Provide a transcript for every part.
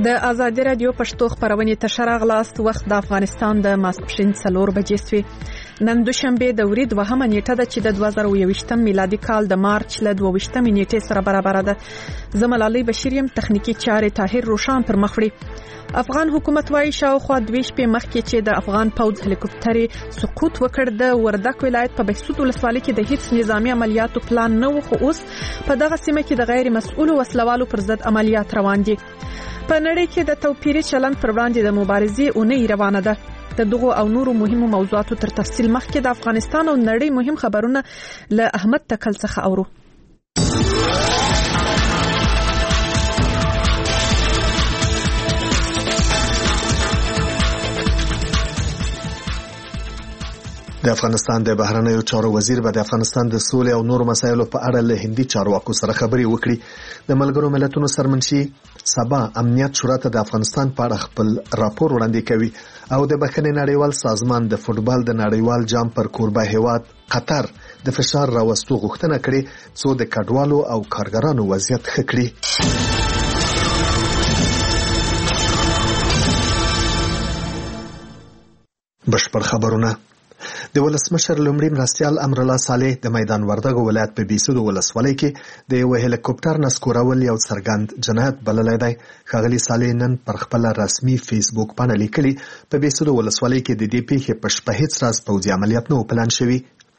د آزادي رادیو پښتو خبرونه ته راغلاست. وخت د افغانستان د ماسپښین 4 بجې سوی. نن دوشنبه د ورځ 2 نیټه ده چې د 2021 میلادي کال د مارچ ل 22 نیټې سره برابر ده. زملالي بشریم تخنیکی چارې طاهر روشان پر مخ وړي. افغان حکومت وايي شاوخوا 2 شپې مخکې چې د افغان پوځ هلیکوپټر سقوط وکړ د وردک ولایت په بهسود ولسوالۍ کې د هیڅ نظامی عملیاتو پلان نه و، خو اوس په دغه سیمه کې د غیر مسؤل وسلوالو پر ضد عملیات روان دي. په نړۍ کې د توپیري چلند پر وړاندې د مبارزې اونۍ روانه ده. د دغو او نورو مهمو موضوعاتو تر تفصیل مخکې د افغانستان او نړۍ مهم خبرونه له احمد تکل څخه اورو. د افغانستان د بهرنیو چارو وزیر به د افغانستان د سولې او نورو مسایلو په اړه له هندي چارواکو سره خبرې وکړي. د ملګرو ملتونو سرمنشي سبا امنیت شورا ته د افغانستان په اړه خپل راپور وړاندې کوي او د بخښنې نړیوال سازمان د فوتبال د نړیوال جام پر کوربه هیواد قطر د فشار راوستو غوښتنه کړې څو د کډوالو او کارګرانو وضعیت ښه کړي. بشپړ خبرونه. د ولسمشر لومړي مرستیال امرالله صالح د میدان وردګ ولایت په بهسود ولسوالۍ کې د یو هلیکوپټر نسکورول یو څرګند جنایت بللی دی. ښاغلي صالح نن پر خپل رسمي فیسبوک باندې لیکلي په بهسود ولسوالۍ کې د دې پیښې په شپه هیڅ راز پوځي عملیات نه پلان شوی.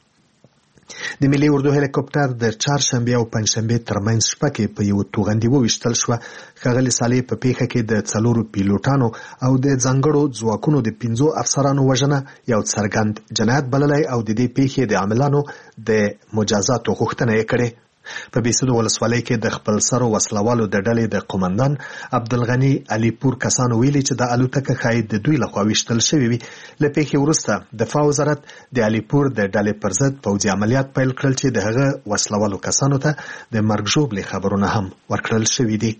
د ملي اردو هلیکوپټر د چهارشنبه او پنځشنبه ترمنځ شپه کې په یو توغندي وویشتل شو. ښاغلي صالح په پیښه کې د 4 پیلوټانو او د ځانګړو ځواکونو د 5 افسرانو وژنه یو څرګند جنایت بللی او د دې پیښې د عاملانو د مجازاتو غوښتنه یې کړې. په بهسود ولسوالۍ کې د خپل سرو وسلوالو د ډلې د قومندان عبدالغني علي پور کسانو ویلي چې د الوتکه ښايي د دوی لخوا ویشتل شوې وي. له پیښې وروسته دفاع وزارت د علي پور د ډلې پر ضد پوځي عملیات پیل کړل چې د هغه وسلوالو کسانو ته د مرګ ژوبلې خبرونه هم ورکړل شوي دي.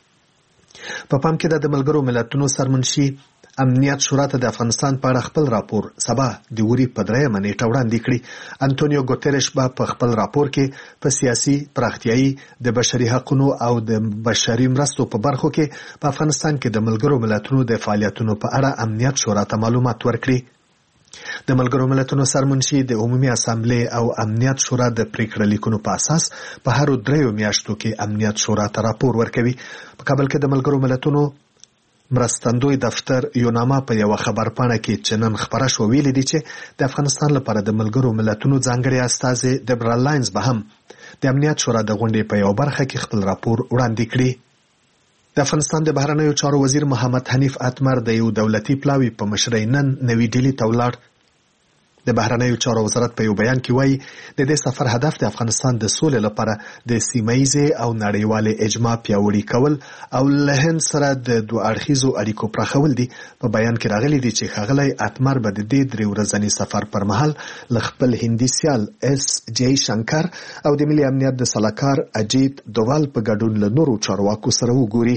په پام کې د ملګرو ملتونو سرمنشي امنیت شورا ته د افغانستان په اړه خپل راپور سبا د وري په 3 نیټه وړاندې کړي. انټونیو ګوتریش په خپل راپور کې په سیاسي پراختیايي د بشري حقوقو او د بشري مرستو په برخو کې په افغانستان کې د ملګرو ملتونو د فعالیتونو په اړه امنیت شورا ته معلومات ورکړي. د ملګرو ملتونو سرمنشي د عمومي اسامبلې او امنیت شورا د پریکړه لیکونو په اساس په هر 3 میاشتو کې امنیت شورا ته راپور ورکوي. په کابل کې د ملګرو ملتونو مرستندوی دفتر یو نامه په یو خبرپاڼه کې چې نن خبره شو ویلي دي چې د افغانستان لپاره د ملګرو ملتونو ځانګړي استازي دبرا لاینز به هم د امنیت شورا د غونډې په یو برخه کې خپل راپور وړاندې کړي. د افغانستان د بهرنیو چارو وزیر محمد حنیف اتمر د یو دولتي پلاوي په مشرۍ نن نوې ډیلي ته ولاړ. د بهرنیو چارو وزارت په یو بیان کې وایي د دې سفر هدف د افغانستان د سولې لپاره د سیمه‌ییزې او نړیوالې اجماع پیاوړي کول او له هند سره د دوه اړخیزو اړیکو پراخول دي. په بیان کې راغلي دي چې ښاغلی اتمر به د دې 3 ورځني سفر پر مهال له خپل هندي سیال اس جی شنکر او د ملي امنیت د سلاکار اجیت دوال په ګډون له نورو چارواکو سره وګوري.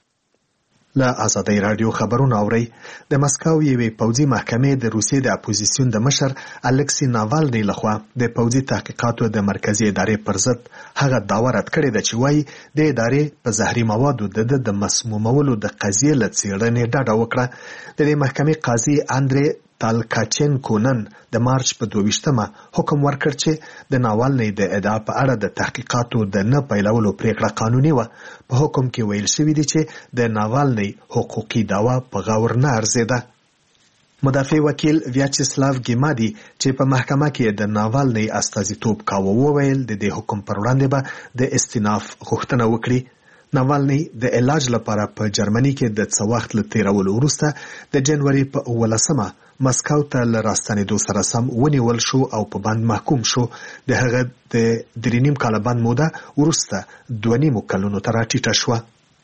له آزادۍ رادیو خبرونه اوري. د مسکو یوې پوځي محکمې د روسیې د اپوزیسیون د مشر الکسی ناوالني لخوا د پوځي تحقیقاتو د مرکزی ادارې پر ضد هغه دعوه رد کړې ده چې وایي د ادارې په زهري موادو د مسمومولو د قضیې له څېړنې ډډه وکړه. د دې محکمې قاضي اندرې تالکاچنکو نن د مارچ په 22 حکم ورکړ چې د ناوالني د ادعا په اړه د تحقیقاتو د نه پیلولو پریکړه قانوني و. په حکم کې ویل شوی دی چې د ناوالني حقوقي دعوا په غور نه ارزیده. مدافع وکیل ویاچسلاو ګیمادي چې په محکمه کې د ناوالني استازیتوب کاوه وویل د دې حکم پر وړاندې به د استئناف غوښتنه وکړي. ناوالني د علاج لپاره په جرمني کې د څه وخت له تیرولو وروسته د جنوري په 19 مسکو ته له راستنېدو سره سم ونیول شو او په بند محکوم شو. د هغه د 3.5 کاله بند موده وروسته 2.5 کلونو ته راټیټه شوه.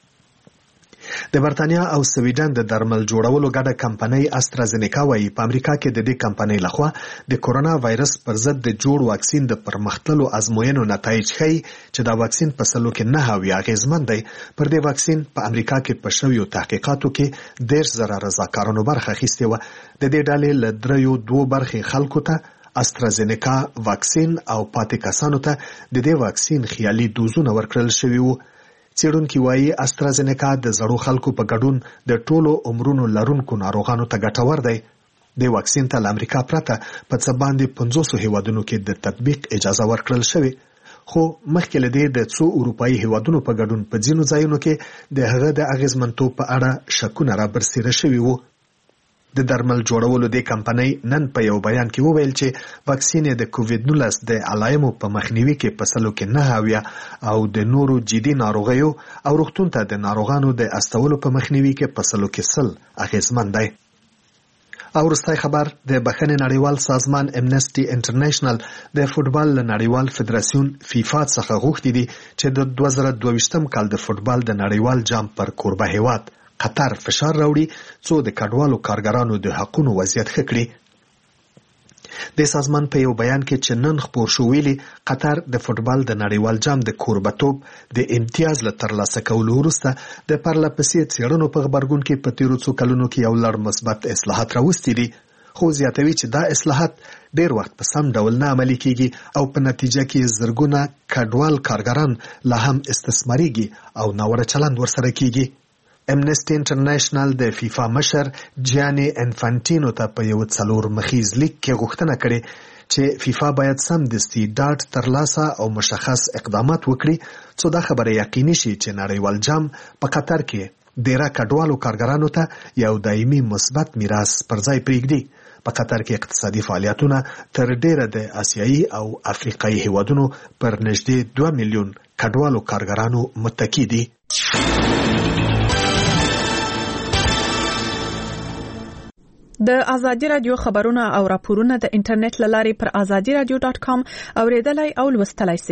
د برتانیا او سویډن د درمل جوړولو ګډه کمپنۍ استرازینیکا وايي په امریکا کې د دې کمپنۍ لخوا د کورونا وایرس پر ضد د جوړ واکسین د پرمختللو ازموینو نتایج ښیي چې دا واکسین په سلو کې 9 اغیزمن دی. پر دې واکسین په امریکا کې په شویو تحقیقاتو کې 10,000 رضاکارانو برخه اخیستې وه. د دې ډلې له 2 برخې خلکو ته استرازینیکا واکسین او پاتې کسانو ته د دې واکسین خیالي دوزونه ورکړل شوي وو څېړونکي وایي استرازینیکا د زړو خلکو په ګډون د ټولو عمرونو لرونکو ناروغانو ته ګټور دی. د واکسین ته له امریکا پرته په څه باندې 500 هیوادونو کې د تطبیق اجازه ورکړل شوې، خو مخکې له دې د څو اروپایي هیوادونو په ګډون په ځینو ځایونو کې د هغه د اغیزمنتوب په اړه شکونه رابرسېره شوي وو. د درمل جوړولو د کمپنۍ نن په یو بیان کې وویل چې واکسین د کووید-19 د علایمو په مخنیوي کې په سلو کې 9 او د نورو جدي ناروغیو او روغتون ته د ناروغانو د استولو په مخنیوي کې په سلو کې 100 اغیزمن دی. او وروستی خبر د بخښنې نړیوال سازمان امنسټي انټرنیشنل د فوټبال نړیوال فدراسیون فیفا څخه غوښتي دي چې د 2022 کال د فوټبال د نړیوال جام پر کوربه هیواد قطر فشار راوړي څو د کډوالو کارګرانو د حقوقو وضعیت ښه کړي. د سازمان په یو بیان کې چې نن خپور شو ویلي قطر د فوټبال د نړیوال جام د کوربتوب د امتیاز له ترلاسه کولو وروسته د پرله پسې څېړنو په غبرګون کې په تیرو څو کلونو کې یو لړ مثبت اصلاحات راوستي دي، خو زیاتوي چې دا اصلاحات ډیر وخت په سم ډول نه عملي کیږي او په نتیجه کې زرګونه کډوال کارګران لا هم استثماريږي او ناوړه چلند ورسره کیږي. امنسټي انټرنیشنل د فیفا مشر جیاني انفانټینو ته په یو 4 مخیز لیک کې غوښتنه کړې چې فیفا باید سمدستي ډاډ ترلاسه او مشخص اقدامات وکړي څو دا خبره یقیني شي چې نړیوال جام په قطر کې ډیره کډوالو کارګرانو ته یو دایمي مثبت میراث پر ځای پرېږدي. په قطر کې اقتصادي فعالیتونه تر ډیره د آسیایي او افریقایي هیوادونو پر نږدې 2 میلیون کډوالو کارګرانو متکی دي. د ازادي رادیو خبرونه او راپورونه د انټرنیټ لاري پر azadiradio.com اوریدلای او لوستلای شئ.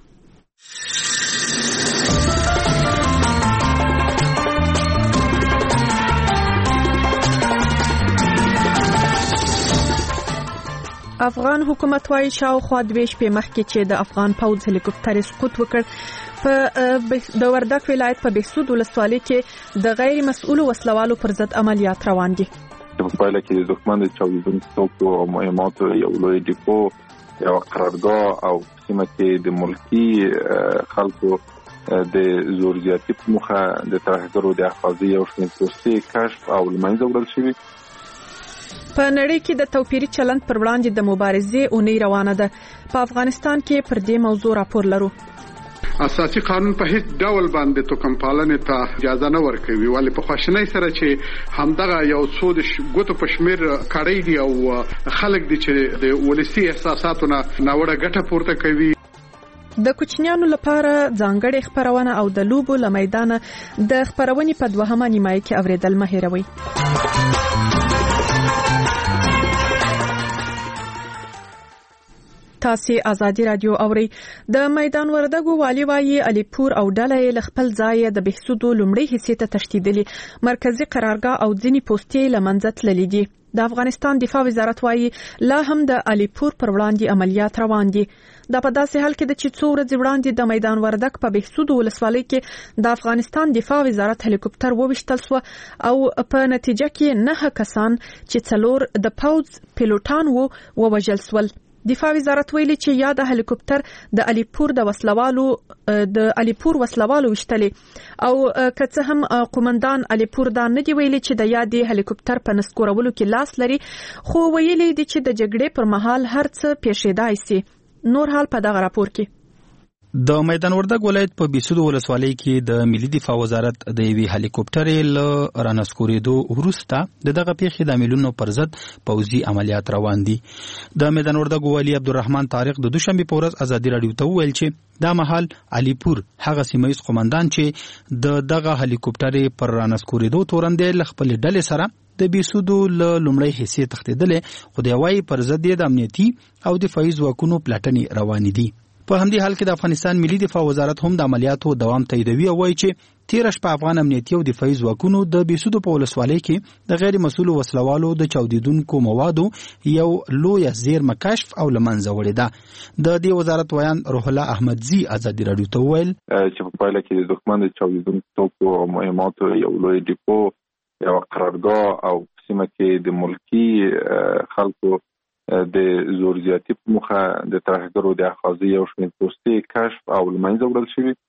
افغان حکومت وايي شاوخوا 2 شپې مخکې چې د افغان پوځ هلیکوپټر سقوط وکړ په د وردګ ولایت په بهسود ولسوالۍ کې د غیر مسؤل وسلوالو پر ضد عملیات روان دي. په پایله کې د دښمن د چاودیدونکو توکو او مهماتو یو لوی ډیپو، یو قرارګاه او سیمه کې د ملکی خلکو د زور زیاتی په مخه د ترهګرو د حفاظتي او شمېر پوستې کشف او لمنځه وړل شوي. په نړۍ کې د توپیري چلند پر وړاندې د مبارزې اونۍ روانه ده. په افغانستان کې پر دې موضوع راپور لرو. اساسي قانون په هیڅ ډول باندې توکم پالنې ته اجازه نه ورکوي، ولی په خواشنۍ سره چې همدغه یو څو د ګوتو په شمیر کړی دی او خلک دي چې د ولسی احساساتو نه ناوړه ګټه پورته کوي. د کوچنیانو لپاره ځانګړې خبرونه او د لوبو لمیدان د خبرونې په 2مه نیمایي کې اوریدل مه هېروئ. تاسو ازادي رادیو اوري. د میدان وردګو والی وایي علیپور او ډله ل خپل ځای د بهسود لومړی حصے ته تشدیدلي مرکزی قرارګاه او ځینی پوسټې لمنځت للی دي. د افغانستان دفاع وزارت وایي لا هم د علیپور پر وړاندې عملیات روان دي. دا په داسې حال کې د چې څو ورځې وړاندې د میدان وردګ په بهسود ولسوالۍ کې د افغانستان دفاع وزارت هلیکوپټر وویشتل شو او په نتیجه کې 9 کسان چې 4 د پوز پیلوټان وو ووژل شول. دفاع وزارت ویلي چې یا د هلیکوپټر د علیپور وسلوالو وشتلې او که څه هم قومندان علیپور دا نه دی ویلي چې د یادې هلیکوپټر په نسکورولو کې لاس لري، خو ویلي دی چې د جګړې پر مهال هر څه پیښیدای شي. نور حال په دغه راپور کې. د میدان وردګ ولایت په بهسود ولسوالۍ کې د ملي دفاع وزارت د یوې هلیکوپټر له رانسکورېدو وروسته دغه پیښې د عاملونو پر ضد پوځي عملیات روان دي. د میدان وردګ والي عبدالرحمن طارق د دوشنبه په ورځ ازادي رادیو ته وویل چې دا مهال علیپور هغه سیمه ییز قومندان چې دغه هلیکوپټر پر رانسکورېدو تورندې ل خپل ډلې سره د بهسود له لومړی حصے تښتېدلې، خو د وايي پر ضد د امنیتي او دفاعي ځواکونو پلاټنې روانې دي. په همدې حال کې د افغانستان ملي دفاع وزارت هم د عملیاتو دوام تاییدوي او وایي چې 13 شپه افغان امنیتي او دفاعي ځواکونو د بهسود په ولسوالۍ کې د غیر مسؤل وسلوالو د چاودیدونکو موادو یو لوی زیرمه کشف او لمنځه وړې ده. د دې وزارت ویان روح الله احمدزي ازادي رادیو ته ویل چې په پایله کې د دښمن د چاودیدونکو توکو او مهماتو یو لوی ډیپو، یو قرارګاه او سیمه کې د ملکی خلکو د زور زیاتی په مخه د ترهګرو د حفاظتي او شمېر پوستې کشف او لمنځه وړل شوي.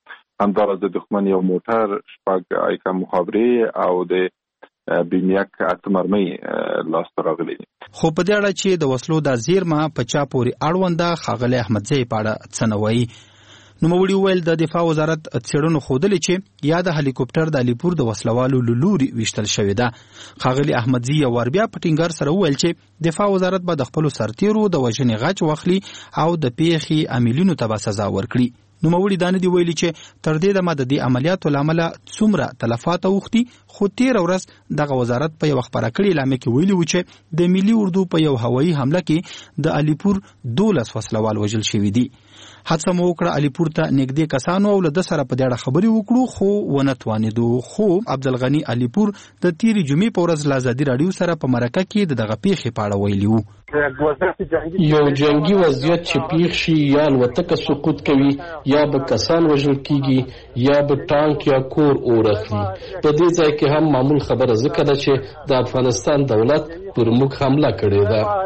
همدارس د دښمن یو موټر 6 ایکا مخابرې او د بینیک اتمرمي لاس راغلي. خو په دې اړه چې د وسلو د زیرمه په چا پورې اړونده خاغلی احمدزی پاړه څنوي. نوموړي ویل د دفاع وزارت څېړنو ښودلې چې یا د هلیکوپټر د علیپور د وسلوالو لوري ویشتل شوې ده. خاغلی احمدزی یو ور بیا په ټینګار سره ویل چې دفاع وزارت به د خپل سرتیرو د وژنې غچ واخلي او د پیښې عاملینو ته به سزا ورکړي. نوموړي دا نه دی ویلي چې تر دې دمه د دې عملیاتو له امله څومره تلفات اوښتي، خو تېره ورځ دغه وزارت په یوه خپره کړې اعلامیه کې ویلي و چې د ملي اردو په یو هوایي حمله کې د علیپور 12 وسلوال وژل شوي دي. هڅه مو وکړه علیپور ته نږدې کسانو او له ده سره په دې اړه خبرې وکړو، خو ونه توانېدو. خو عبدالغني علیپور د تېرې جمعې په ورځ له ازادي راډیو سره په مرکه کې د دغه پیښې په اړه ویلي وو. یو جنگي وضعیت چې پیښ شي یا الوتکه سقوط کوي یا به کسان وژل کیږي یا به ټانک یا کور اور اخلي. په دې ځای کې هم معمول خبره ذکر ده چې د افغانستان دولت پر موږ حمله کړې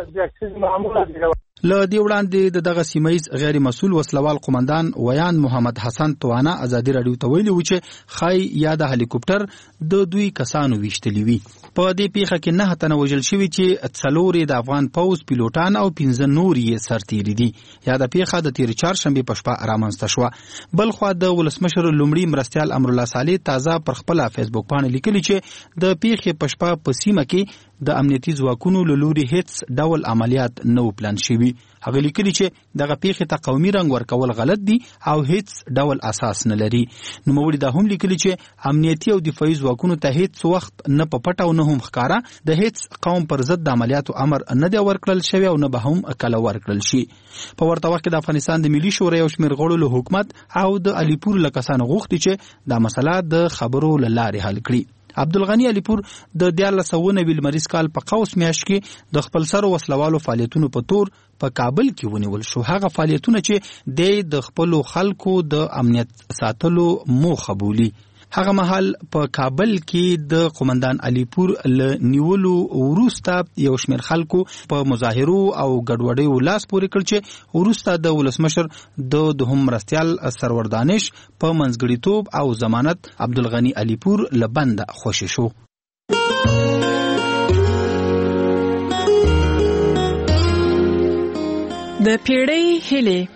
ده. له دې وړاندې دغه سیمه‌یز غیر مسؤل وسلوال قومندان ویان محمد حسن توانه ازادي راډیو ته ویلي و چې خای یا د هلیکوپټر د دوی کسانو ویشتلی وي. په دې پیښه کې 9 تنه وژل شوي چې 4 د افغان پوځ پیلوټان او 15 نور یې سرتیري دي. یا د پیښه د تیر چهارشنبې په شپه رامنځته شوه. بل خوا د ولسمشر لومړي مرستیال امرالله صالح تازه پر خپل فیسبوک باندې لیکلي چې د پیښې په شپه په سیمه کې د امنیتي ځواکونو له لوري هیڅ ډول عملیات نه پلان شوي. هغه لیکلي چې دغه پیښې ته قومي رنګ ورکول غلط دي او هیڅ ډول اساس نه لري. نوموړي دا هم لیکلي چې امنیتي او دفاعي ځواکونو ته هیڅ وخت نه په پټه او نه هم ښکاره د هیڅ قوم پر ضد د عملیاتو امر نه دی ورکړل شوی او نه به هم کله ورکړل شي. په ورته وخت کې د افغانستان د ملي شورا یو شمېر غړو له حکومت او د علیپور له کسانو غوښتي چې دا مسله د خبرو له لارې حل کړي. عبدالغني علیپور د 1990 لمریز کال په قوس میاشت کې د خپل سرو وسلوالو فعالیتونو په تور په کابل کې ونیول شو. هغه فعالیتونه چې د خپل خلکو د امنیت ساتلو موخه بولي. هغه مهال په کابل کې د قومندان علیپور له نیولو وروسته یو شمېر خلکو په مظاهرو او ګډوډیو لاس پورې کړ چې وروسته د ولسمشر د دوهم مرستیال سرور دانش په منځګړیتوب او ضمانت عبدالغني علیپور له بنده خوشي شو. د پیړۍ هیلې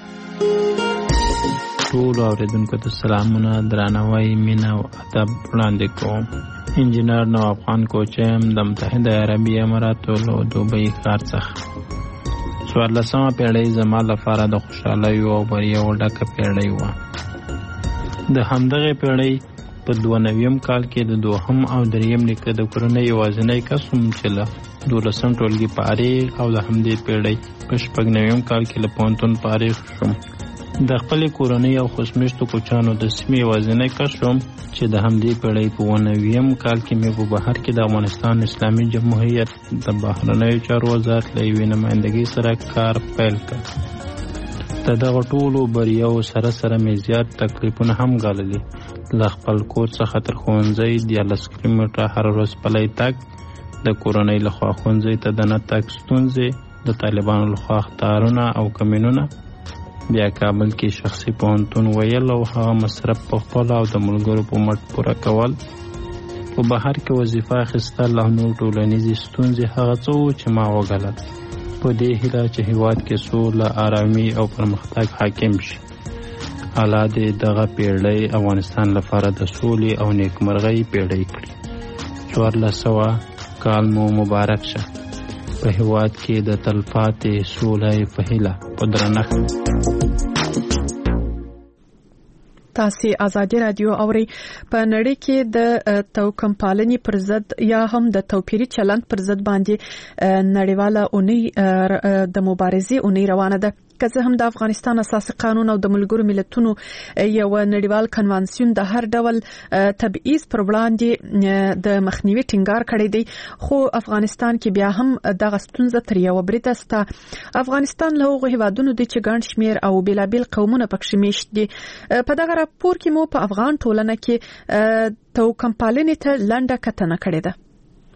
ټول اوریدونکو ته سلامونه، درناوی، مینه او ادب وړاندې کوم. انجینر نو افغان کوچم د متحده عربي اماراتو له دوبۍ ښار څخه. 14مه پیړۍ زما لپاره د خوشحالۍ او بریاو ډکه پیړۍ وه. د همدغې پیړۍ په 92م کال کې د دوهم او دریم نیکه د کورنۍ یوازینی کس وم چې له 12م ټولګي فارغ او د همدې پیړۍ په 90م کال کې له پوهنتون فارغ شوم. د خپلې کورنۍ او خوشمشتو کوچانو د سیمې یوازینی کس شوم چې د همدې پیړۍ په 90م کال کې مې په بهر کې د افغانستان اسلامي جمهوریت د بهرنیو چارو وزارت له یوې نمایندګۍ سره کار پیل کړ. د دغه ټولو بریاو سره سره مې زیات تکلیفونه هم ګاللي. له خپل کور څخه تر ښوونځي 13 کیلومتره هره ورځ پلی تګ، د کورنۍ لخوا ښوونځي ته د نه تګ ستونزې، د طالبانو لخوا اخطارونه او کمینونه، بیا کابل کې شخصي پوهنتون ویل او هغه مصرف په خپل او د ملګرو په مټ پوره کول، په بهر کې وظیفه اخیستل او نور ټولنیزې ستونزې هغه څه وو چې ما وګالل، په دې هیله چې هیواد کې سوله، آرامي او پرمختګ حاکم شي. الله دې دغه پیړۍ افغانستان لپاره د سولې او نیکمرغۍ پیړۍ کړي. 1400 کال مو مبارک شه. په هیواد کې د تلپاتې سولې په هیله په درنښت. تاسو آزادي رادیو اوري. په نړۍ کې د توکم پالنې پر ضد یا هم د توپیري چلند پر ضد باندې نړیواله اونۍ د مبارزې اونۍ روانه ده. که څه هم د افغانستان اساسي قانون او د ملګرو ملتونو یو نړیوال کنوانسیون د هر ډول تبعیض پر وړاندې د مخنیوي ټینګار کړی دی، خو افغانستان کې بیا هم دغه ستونزه تر یو بریده سته. افغانستان له هغو هیوادونو دی چې ګڼ شمېر او بیلابیل قومونه پکښې میشت دي. په دغه راپور کې مو په افغان ټولنه کې توکم پالنې ته لنډه کتنه کړې ده.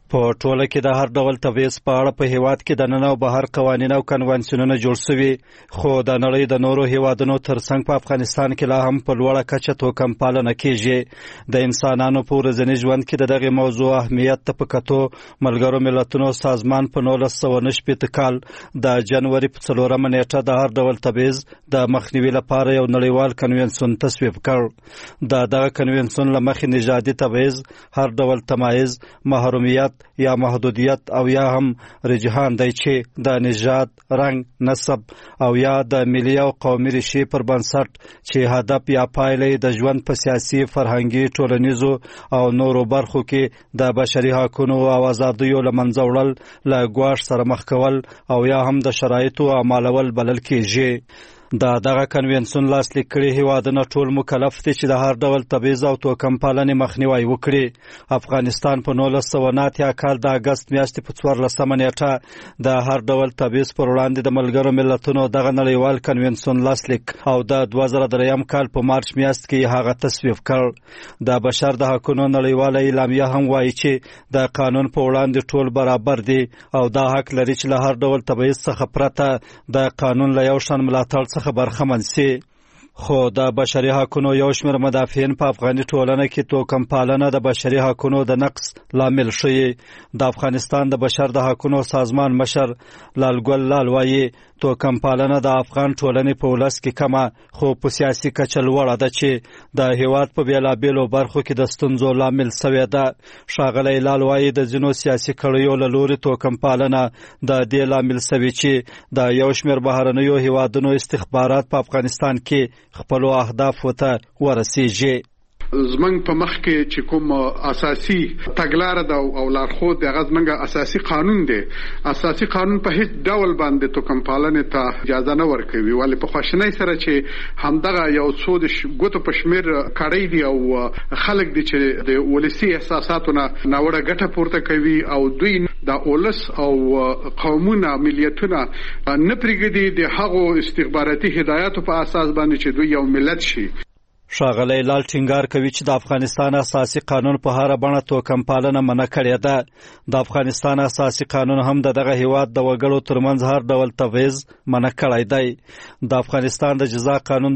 په ټوله کې د هر ډول تبعیض په اړه په هیواد کې د نن او بهر قوانین او کنوانسیونونه جوړ شوي، خو د نړۍ د نورو هیوادونو ترڅنګ په افغانستان کې لا هم په لوړه کچه توکم پالنه کیږي. د انسانانو په ورځني ژوند کې د دغه موضوع اهمیت ته په کتو ملګرو ملتونو سازمان په 1999 کال د جنوري په 4 نیټه د هر ډول تبعیض د مخنیوي لپاره یو نړیوال کنوانسیون تصویب کړ. دغه کنوانسیون له مخې نژادي تبعیض، هر ډول تمایز، محرومیت یا محدودیت او یا هم رجحان دی چې د نژاد، رنګ، نسب او یا د ملي او قومي ریښې پر بنسټ چې هدف یا پایله د ژوند په سیاسي، فرهنګي، ټولنیزو او نورو برخو کې د بشري حقوقو او آزادیو له منځه وړل، له ګواښ سره مخ کول او یا هم د شرایطو عملول بلل کیږي. دغه کنوانسیون لاسلیک کړي هیوادونه ټول مکلف دي چې د هر ډول تبعیض او توکم پالنې مخنیوی وکړي. افغانستان په 1990 کال د اگست میاشتې په 14 نیټه د هر ډول تبعیض پر وړاندې د ملګرو ملتونو دغه نړیوال کنوانسیون لاسلیک او د 2003 کال په مارچ میاشت کې هغه تصویب کړ. د بشر د حقوقو نړیواله اعلامیه هم وایي چې د قانون په وړاندې ټول برابر دي او دا حق لري چې له هر ډول تبعیض څخه پرته د قانون له یو شان ملاتړ څخه برخمن سي. خو د بشري حقوقو یو شمېر مدافعین په افغاني ټولنه کې توکم پالنه د بشري حقوقو د نقص لامل شوی. د افغانستان د بشر د حقوقو سازمان مشر لالګل لال وایي توکم پالنه د افغان ټولنې په ولس کې کمه خو په سیاسي کچه لوړه ده چې د هیواد په بیلابیلو برخو کې د ستونزو لامل شوې ده. ښاغلی لال وایي د ځینو سیاسي کړیو له لوري توکم پالنه د دې لامل شوې چې د یو شمېر بهرنیو هیوادونو استخبارات په افغانستان کې خپلو اهدافو ته ورسیږي. زمنګ په مخ کې چې کوم اساسي تګلارې د او لارښود د غزمنګ اساسي قانون دی، اساسي قانون په هیڅ ډول باندې توکم پالنې ته اجازه نه ورکوي، ولې په خواشنۍ سره چې همدغه یو څو د ګوتو په شمیر کړی دی او خلک دي چې د ولسی احساساتو نه ناوړه ګټه پورته کوي او دوی د اولس او قومونه ملیتونه نه پرېږدي د هغو استخباراتي هدایاتو په اساس باندې چې دوی یو ملت شي. ښاغلی لال ټینګار کوي چې د افغانستان اساسي قانون په هر بڼه توکم پالنه منع کړې ده. د افغانستان اساسي قانون هم دغه هیواد د وګړو ترمنځ هر ډول تبعیض منع کړی دی. د افغانستان د جزا قانون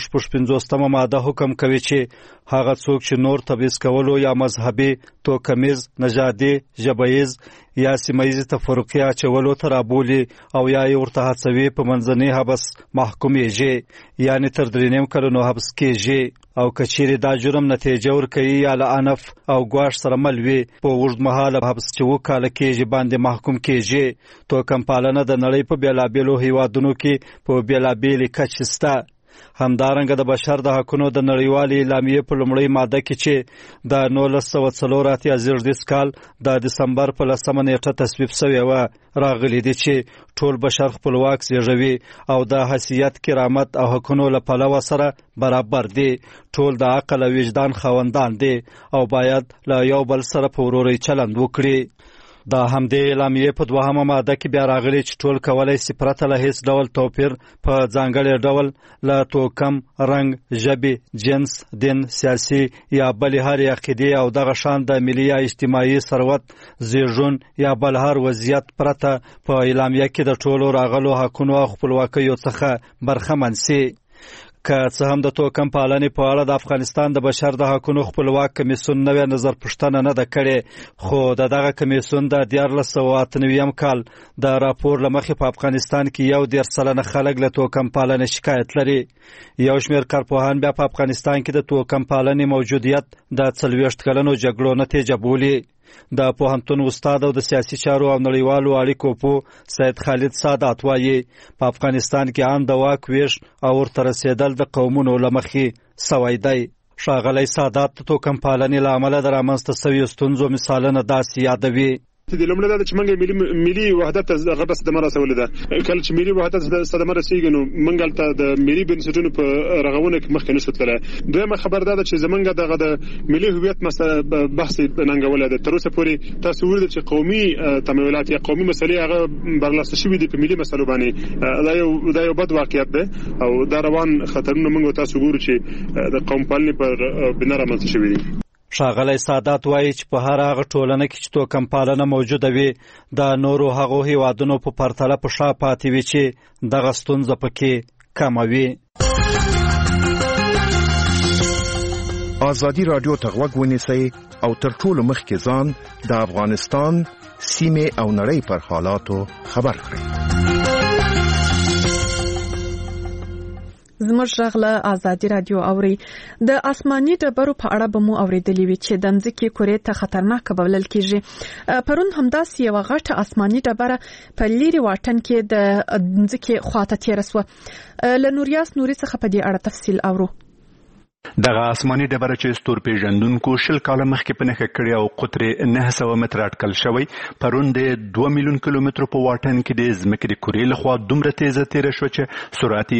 255 ماده حکم کوي چې هغه څوک چې نور تبعیض کولو یا مذهبي، توکمیز، نژادي، ژبییز یا سیمهیزې تفرقې اچولو ته رابولي او یا یې ورته هڅوي په منځني حبس محکومیږي، یعنې تر 3.5 کلونو حبس کیږي. او کچيري دا جرم نتیجه ورکوي یا له عنف او ګواښ سره مل وي په اوږدمهاله حبس چې 2 کاله کېږي باندې محکوم کېږي. توکم پالنه د نړۍ په بیلابیلو هیوادونو کې په بیلابیلې کچې شته. همدارنګه د بشر د حقوقو د نړیوالې اعلامیې په لومړۍ ماده کې چې د 1984 کال د دسمبر په 10 نیټه تصویب شوې و راغلي دي چې ټول بشر خپلواک زیږوي او د حیثیت، کرامت او حقوقو له پلوه سره برابر دي. ټول د عقل او وجدان خاوندان دي او باید له یو بل سره په ورورۍ چلند وکړي. د همدې اعلامیې په 2 ماده کې بیا راغلي چې ټول کولای شي پرته له هیڅ ډول توپیر په ځانګړي ډول له توکم، رنګ، ژبې، جنس، دین، سیاسي یا بلې هرې عقیدې او دغه شان د ملي یا اجتماعي ثروت، زیږون یا بل هر وضعیت پرته په اعلامیه کې د ټولو راغلو حقونو او خپلواکیو څخه برخمن شي. که څه هم د توکم پالنې په اړه د افغانستان د بشر د حقوقو خپلواک کمیسیون نوې نظر پوښتنه نه ده کړې، خو دغه کمیسیون د 1998 کال د راپور له مخې په افغانستان کې 1.1% خلک له توکم پالنې شکایت لري. یو شمېر کارپوهان بیا په افغانستان کې د توکم پالنې موجودیت د 40 کلنو جګړو نتیجه بولي. د پوهنتون استاد او د سیاسي چارو او نړیوالو اړیکو په سید خالد سادات وایي په افغانستان کې عام د واک ویش او ورته رسېدل د قومونو له مخې سوی دی. ښاغلی سادات د توکم پالنې له امله د رامنځته سویو ستونزو مثالونه داسې یادوي. د لومړی دا چې موږ ملي وحدت غټه صدمه رسولې ده. کله چې ملي وحدت صدمه رسېږي نو موږ هلته د ملي بنسټونو په رغونه کې مخکې نشو تللی. دویمه خبر دا ده چې زموږ دغه د ملي هویت بحث ننګولی ده. تر اوسه پورې تاسو ولیدل چې قومي تمایلات یا قومي مسلې هغه برلاسه شوي دي په ملي مسلو باندې. دا یو بد واقعیت ده او دا روان خطرونه موږ تاسو ګورو چې د قوم پالنې پر بنا رامنځته شوي دي. ښاغلی سادات وایي چې په هر هغه ټولنه کې چې توکم پالنه موجوده وي د نورو هغو هیوادونو په پرتله په شا پاتې وي چې دغه ستونزه پکې کمه وي. ازادي رادیو ته غوږ ونیسئ او تر ټولو مخکې ځان د افغانستان سیمې او نړۍ پر حالاتو خبر کړئ. زموږ غږ له ازادي رادیو اوري. د آسماني ډبرو په اړه به مو اورېدلي وي چې د ځمکې کورې ته خطرناک بلل کېږي. پرون همداسې یوه غټه آسماني ډبره په لیرې واټن کې د ځمکې خواته تېره سوه. له نوریاس نوري څخه په دې اړه تفصیل اورو. دغه آسماني ډبره چې ستورپیژندونکو 20 کاله مخکې په نښه کړې او قطر 900 متره اټکل شوی، پرون د 2 میلیون کیلومترو په واټن کې د ځمکې د کورې لخوا دومره تیزه تیره شوه چې سرعت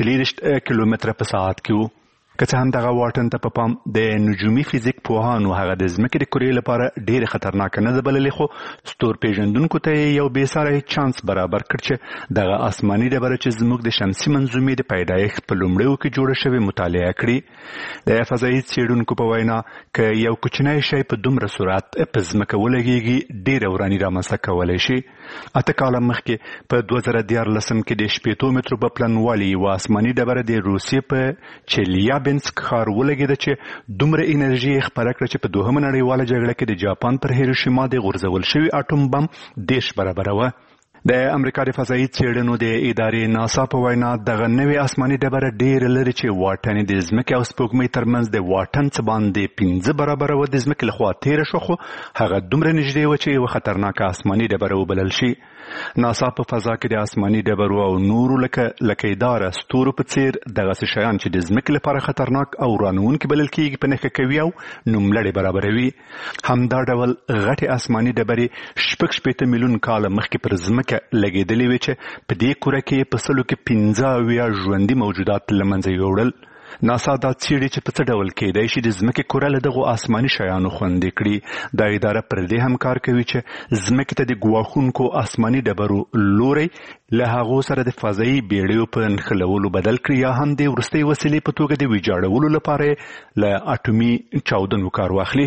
140 کیلومتره په ساعت کې و. که څه هم دغه واټن ته په پام د نجومي فزیک پوهانو هغه د ځمکې د کورې لپاره ډېره خطرناکه نه ده بللې، خو ستورپیژندونکو ته یو بېساری چانس برابر کړ چې دغه آسماني ډبره چې زموږ د شمسي منظومې د پیدایښت په لومړیو کې جوړه شوې مطالعه کړي. د فضایي څېړونکو په وینا که یو کوچنی شی په دومره سرعت په ځمکه ولګېږي ډېره وراني رامنځته کولی شي. 8 کاله مخکې په 2014 کې د 80 مترو په پلنوالي یوه آسماني ډبره د روسیې په چیلیابینسک ښار ولګېده چې دومره انرژي یې خپره کړه چې په دوهمه نړیواله جګړه کې د جاپان پر هیروشیما د غورځول شوي اټوم بم 10 برابره وه. د امریکا د فضایي څېړنو د ادارې ناسا په وینا دغه نوې آسماني ډبره ډېره لري چې واټن د ځمکې او سپوږمۍ ترمنځ د واټن څه باندې 15 برابره وه د ځمکې لخوا تېره شوه، خو هغه دومره نږدې وه چې یوه خطرناکه آسماني ډبره وبلل شي. ناسا په فضا کې د آسماني ډبرو او نورو لکه لکهداره ستورو په څېر دغسې شیان چې د ځمکې لپاره خطرناک او ورانوونکي بلل کېږي په نښه کوي او نوملړې برابروي. همدا ډول غټې آسماني ډبرې 60 میلیون کاله مخکې پر ځمکه لګېدلې وې چې په دې کوره کې په سلو کې 15 ژوندي موجودات له منځه یوړل. ناسا دا څېړي چې په څه ډول کېدای شي د ځمکې کوره له دغو آسماني شیانو خوندي کړي. دا اداره پر دې هم کار کوي چې ځمکې ته د ګواښونکو آسماني ډبرو لوری له هغو سره د فضایي بیړیو په نښلولو بدل کړي یا هم د وروستۍ وسیلې په توګه د ویجاړولو لپاره له اټومي چاودنو کار واخلي.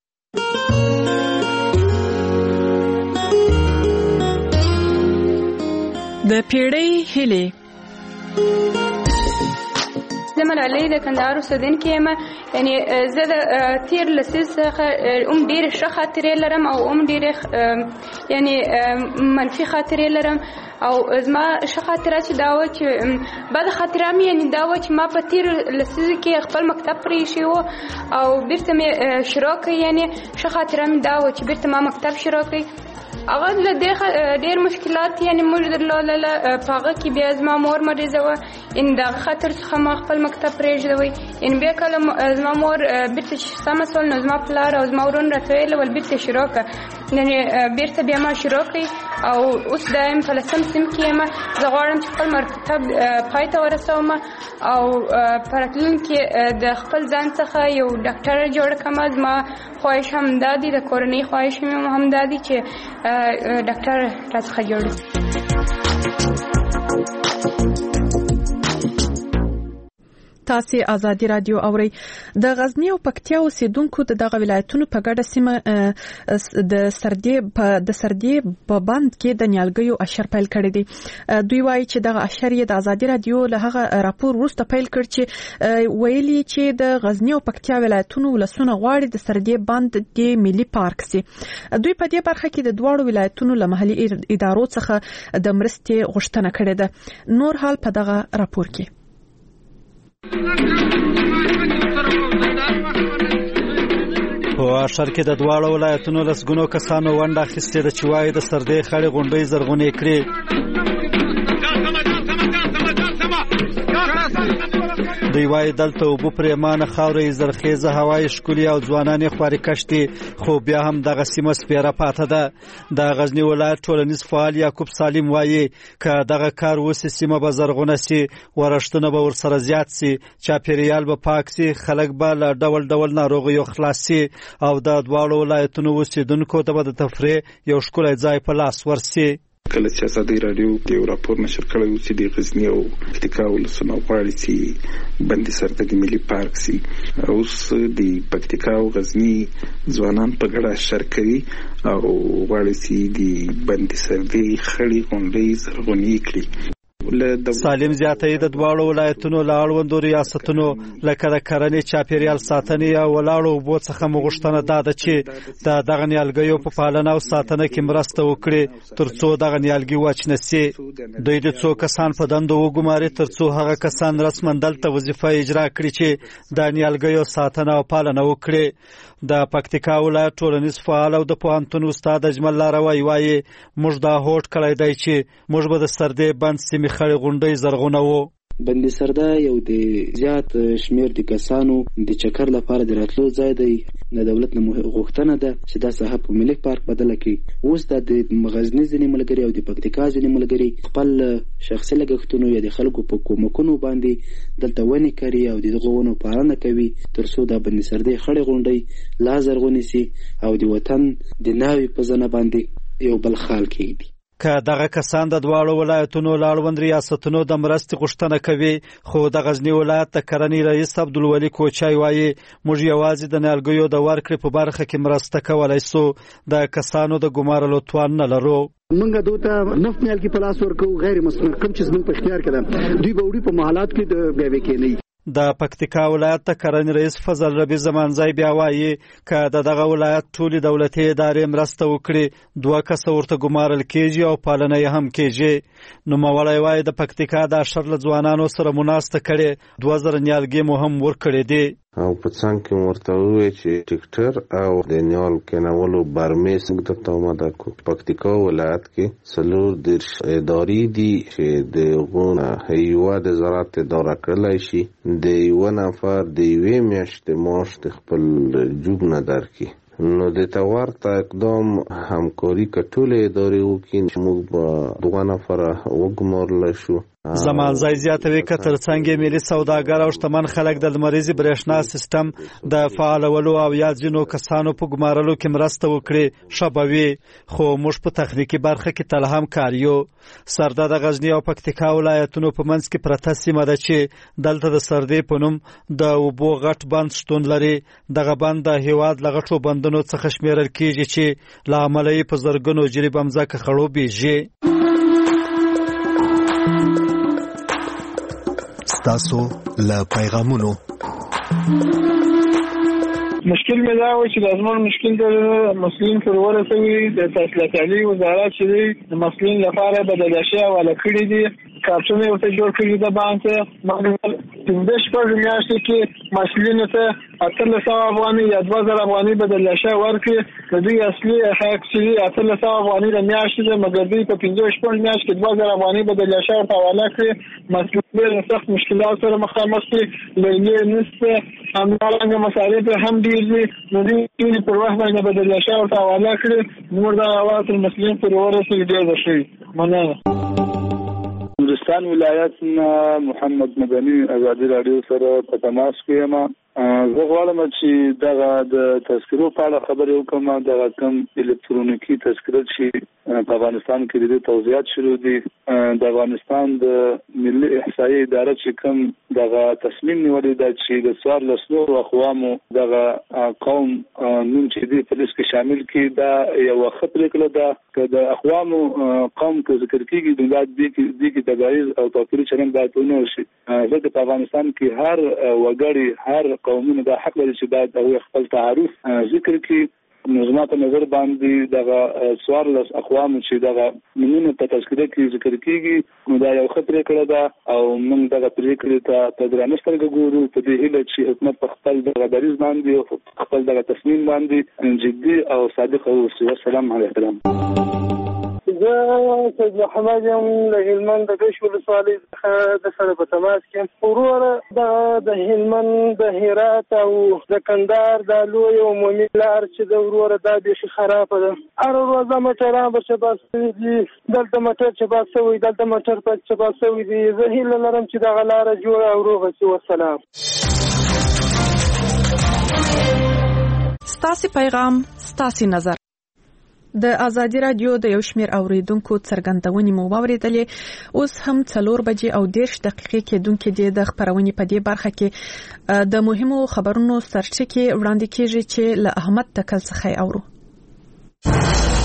د پیړۍ هیلې. زه ملالۍ د کندهار اوسېدونکې یم. یعنې زه د تېر لسیز څخه ډېرې ښه خاطرې لرم او ډېرې منفي خاطرې لرم. او زما ښه خاطره چې دا وه چې بده خاطره مې دا وه چې ما په تېر لسیزو کې خپل مکتب پرېښی و او بېرته مې شروع کړی. ښه خاطره مې دا وه چې بېرته ما مکتب شروع کړی. هغه له ډېر مشکلات موږ درلودله. په هغه کې بیا زما مور مریضه وه، د هغه خاطر څخه ما خپل مکتب پرېږدوی. بیا کله زما مور بېرته چې سمه سول نو زما پلار او زما ورونه راته ویل ول بېرته شروع کړه. بېرته بیا ما شروع کړئ او اوس دا یم په 10 صنف کې یم. زه غواړم چې خپل مکتب پای ته ورسوم او په راتلونکي د خپل ځان څخه یو ډاکټره جوړه کړم. زما خواهش هم دا دی، د کورنۍ خواهش مې هم دا دی چې ډاکټر راڅخه جوړ شي. تاسو ازادي رادیو اورئ. د غزنی او پکتیا اوسیدونکو دغه ولایتونو په ګډه سیمه د سردي په بند کې د نیالګیو اشر پیل کړی دی. دوی وایي چې دغه اشر یې د ازادي رادیو له هغه راپور وروسته پیل کړ چې ویلي چې د غزنی او پکتیا ولایتونو ولسونه غواړي د سردي بند د ملي پارک سي. دوی په دې برخه کې د دواړو ولایتونو له محلي ادارو څخه د مرستې غوښتنه کړې ده. نور حال په دغه راپور کې. په اشر کې د دواړو ولایتونو لسګونو کسانو ونډه اخیستې ده چې وایي د سردي خړې غونډۍ زرغونې کړي. دوی وایي دلته اوبه پرېمانه خاورې زرخیزه هوایي ښکلي او ځوانانې خوارې کشتي، خو بیا هم دغه سیمه سپېره پاته ده. د غزني ولایت ټولنیز فعال یعقوب سالم وایي که دغه کار وسي سیمه به زرغونه سي، ورښتونه به ورسره زیات سي، چاپېریال به پاک سي، خلک به له ډول ډول ناروغیو خلاص سي او د دواړو ولایتونو اوسېدونکو ته به د تفریح یو ښکلی ځای په لاس ورسي. کله چې ازادي راډیو یو راپور نشر کړی و چې د غزنی او پکتیکا ولسونه غواړي چې بندي سرده د ملي پارک سي. اوس د پکتیکا او غزنی ځوانان په ګډه شرکوي او غواړي چې د بندي سرده خړې غونډۍ زرغونې کړي. سالم زیاتې د دواړو ولایتونو له اړوندو ریاستونو لکه د کرنې، چاپیریال ساتنې او ولاړو اوبو څخه مغوښتنه دا ده چې د دغه نیالګیو په پالنه او ساتنه کې مرسته وکړي ترڅو دغه نیالګي وچ نه سي. دوی د څو کسان په دندو وګماري ترڅو هغه کسان رسما دلته وظیفه اجرا کړي چې د نیالګیو ساتنه او پالنه وکړي. د پکتیکا ولایت ټولنیز فعال او د پوهنتون استاد اجمل لاروی وایي موږ دا هوډ کړی دی چې موږ به د سردې بند سیمې خړې غونډۍ زرغونه وو. بندي سرده یو د زیات شمیر د کسانو د چکر لپاره د راتلو ځای دی. د دولت نه غوښتنه ده چې دا ساحه په ملي پارک بدله کړي. اوس د غزنی ځینې ملګري او د پکتیکا ځینې ملګري خپل شخصي لګښتونو یا د خلکو په کومکونو باندې دلته ونې کري او دغه ونو پالنه کوي ترڅو د بندي سرده خړې غونډۍ لا زرغونې سي او د وطن د ناوې په زنه باندې یو بل خال کېږي. که دغه کسان د دواړو ولایتونو له اړوند ریاستونو د مرستې غوښتنه کوي، خو د غزنی ولایت د کرنې رئیس عبدالولي کوچای وایي موږ یوازې د نیالګیو د ورکړې په برخه کې مرسته کولی سو، د کسانو د ګمارلو توان نه لرو. موږ دوته نفت نیالګي په لاس ورکو غیر مسمر کوم چې زموږ په اختیار کې ده. دوی به وړي په محلات کې د بیاوي کې نه. د پکتیکا ولایت د کرنې رئیس فضل ربی زمانځای بیا وایي که دغه ولایت ټولې دولتي ادارې مرسته وکړي 2 کسه ورته ګمارل کېږي او پالنه یې هم کېږي. نوموړی وایي د پکتیکا د اشر له ځوانانو سره مناسته کړي 2000 نیالګي مو هم ورکړي دي. او په څنګ کې ورته وویل چې ټیکټر او د نیال کېنولو برمیس موږ ته آماده کو. پکتیکا ولایت کې 4 ادارې دي چې د غونه هیوا د زراعت اداره کړلای شي د یو نفر د یوې میاشتې معاش خپل جوب نه درکړي. نو د تورته اقدام همکاري کټولې ادارې وکړي چې موږ به 2 نفر وګمارل شو. زمانځای زیاتوي که ترڅنګ ملي سوداګر او شتمن خلک د لمریزې برېښنا سیستم د فعالولو او یا ځینو کسانو په ګمارلو کې مرسته وکړي ښه به وي، خو موږ په تخنیکي برخه کې تل هم کار یو. سرده د غزنی او پکتیکا ولایتونو په منځ کې پرته سیمه ده چې دلته د سردې په نوم د اوبو غټ بند شتون لري. دغه بند د هیواد له غټو بندونو څخه شمیرل کېږي چې له امله یې په زرګونو جریبه مځکه خړوبېږي. تاسو له پیغامونو مشکل مې دا و چې لازمان مشکل د مسلین پر ورسوي د تحصیلات عالی وزارت چې د مسلین لپاره بدل اشیاء ولا کړی دي کارتونه ورته جوړ کړی د بانک مګر د شپږ میاشتې کې مسلین ته 1300 افغاني یا 2000 افغاني بدل اشیاء ورکړي. د دوی اصلي حق چې 1300 افغاني د میاشتې مګر دوی په 15 میاشت کې 2000 افغاني بدل اشیاء ورته حواله کړي. مسلین سخت مشکلات سره مخامخ دي، لږه نسبه همدارنګه مصارف هم ډیر دي. نو دوی پر وخت باندې بدل اشیاء ورته حواله کړي. موږ د اواز مسلین پر ورسوي ډیر شي. مننه. نورستان ولایت محمد مدني ازادي راډیو سره په تماس کې یم. زه غواړم چې دغه د تذکرو په اړه خبرې وکړم. دغه کوم الکترونیکي تذکره چې په افغانستان کې د توضیحات شروع دي. د افغانستان د ملي احصایې اداره چې کوم دغه تصمیم نیولې ده چې د 14 اقوامو دغه قوم نوم چې دی په لیست کې شامل کړي، دا یو ښه پرېکړه ده. که د اقوامو قوم کې ذکر کېږي نو دا دې کې تبعیض او توپیري چلند باید ونه شي. ځکه په افغانستان کې هر وګړي هر قومونه دا حق لري چې باید هغوی خپل تعارف ذکر کړي. نو زما په نظر باندې دغه 14 اقوامو چې دغه نومونه په تذکره کې ذکر کېږي نو دا یو ښه پرېکړه ده او موږ دغه پرېکړې ته په درنه سترګه ګورو په دې هیله چې حکومت په خپل دغه دریځ باندې او خپل دغه تصمیم باندې جدي او صادق اوسي. والسلام علیکم. زه سید محمد یم له هلمند د ګش ولسوالۍ څخه د سره په تماس کې. وروره د هلمند د هرات او د کندهار د لوی عمومي لار چې د وروره دا بیخي خرابه ده. هر ورځ موټران به چپاس دي، دلته موټر چپاس شوی، دلته موټر په چپاس شوی دي. زه هیله لرم چې دغه لاره جوړه او روغه شي. والسلام. ستاسې پیغام ستاسې نظر. د ازادي رادیو د یو شمېر اوریدونکو څرګندونې مو واوریدلې. اوس هم 4:10 کېدونکې دي. د خبرونې په دې برخه کې د مهمو خبرونو سرچکې وړاندې کیږي چې له احمد تکل څخه اورو.